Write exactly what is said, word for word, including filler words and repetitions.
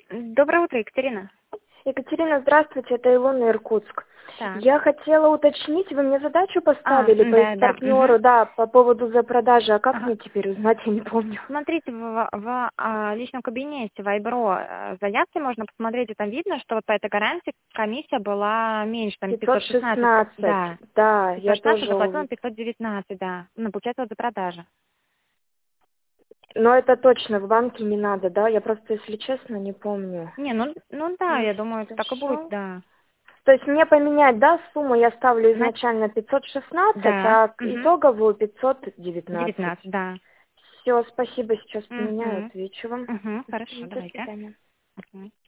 Доброе утро, Екатерина. Екатерина, здравствуйте, это Илона, Иркутск. Так. Я хотела уточнить, вы мне задачу А, поставили по да, да. партнеру, Мгм. да, по поводу запродажи, а как Ага. мне теперь узнать, я не помню. Смотрите, в, в, а, личном кабинете Вайбро э, заявки можно посмотреть, и там видно, что вот по этой гарантии комиссия была меньше, там пятьсот пятьсот шестнадцать, шестнадцать, да. да, пятьсот я шестнадцать тоже заплатила увидела. пятьсот девятнадцать, да. Ну, получается, вот за продажу. Но это точно в банке не надо, да? Я просто, если честно, не помню. Не, ну, ну да, Ну, я думаю, так и будет, хорошо. да. То есть мне поменять, да, сумму я ставлю Значит, изначально пятьсот шестнадцать, да. а к Угу. итоговую пятьсот девятнадцать. девятнадцать, да. Все, спасибо, сейчас поменяю, Угу. отвечу вам. Угу. Хорошо, Мгм, до давайте. свидания. Угу.